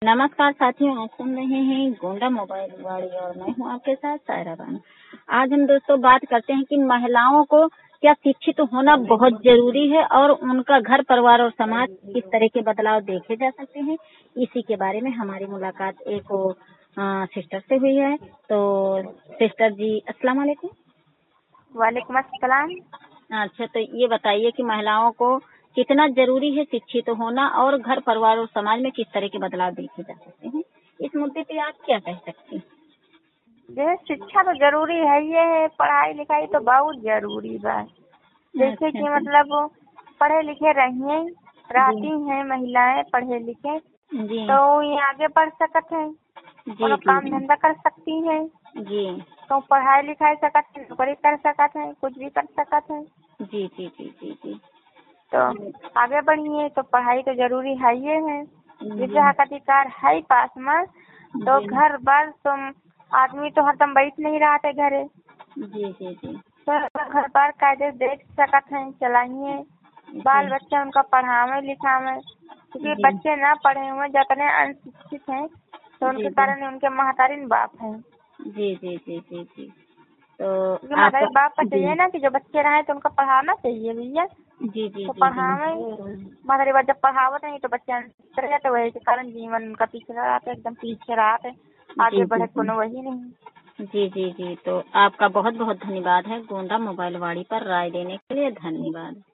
नमस्कार साथियों, आप सुन रहे हैं गोंडा मोबाइल वाड़ी और मैं हूं आपके साथ सायरा बानो। आज हम दोस्तों बात करते हैं कि महिलाओं को क्या शिक्षित होना बहुत जरूरी है और उनका घर परिवार और समाज किस तरह के बदलाव देखे जा सकते हैं। इसी के बारे में हमारी मुलाकात एक सिस्टर से हुई है। तो सिस्टर जी अस्सलाम वालेकुम। वालेकुम अस्सलाम। अच्छा, तो ये बताइए कि महिलाओं को कितना जरूरी है शिक्षित होना और घर परिवार और समाज में किस तरह के बदलाव देखे जा सकते हैं। इस मुद्दे पे आप क्या कह सकती हैं? जैसे शिक्षा तो जरूरी है, ये है पढ़ाई लिखाई तो बहुत जरूरी बा। जैसे कि मतलब पढ़े लिखे रहिए रहती हैं महिलाएं पढ़े लिखे जी तो ये आगे बढ़ सकते हैं, जी काम धंधा कर सकती हैं, जी तो पढ़ाई लिखाई सकते हैं, नौकरी कर सकते हैं, कुछ भी कर सकते हैं। जी जी जी जी जी तो आगे बढ़िए तो पढ़ाई तो जरूरी है, ये है जैसे जी हक अधिकार है पास में तो जी घर बार तुम आदमी तो हरदम बैठ नहीं रहा थे घरे, जी जी जी तो घर बार कायदे देख सकते हैं, चलाइए बाल बच्चे उनका पढ़ावे लिखावे, क्योंकि जी बच्चे ना पढ़े हुए जितने अनशिक्षित हैं तो उनके कारण उनके महतारीन बाप हैं, जी जी जी जी जी तो क्योंकि आपका महतारी बाप का जी चाहिए ना कि जो बच्चे रहे तो उनका पढ़ाना चाहिए भैया। जी जी तो जी पढ़ावे महतारी बाप जब पढ़ावत नहीं तो बच्चे रहे तो वही के कारण जीवन उनका पीछे रहा था, एकदम पीछे रहा था, आगे बढ़े कोनो वही नहीं। जी जी जी तो आपका बहुत बहुत धन्यवाद है गोंडा मोबाइल वाड़ी पर राय देने के लिए। धन्यवाद।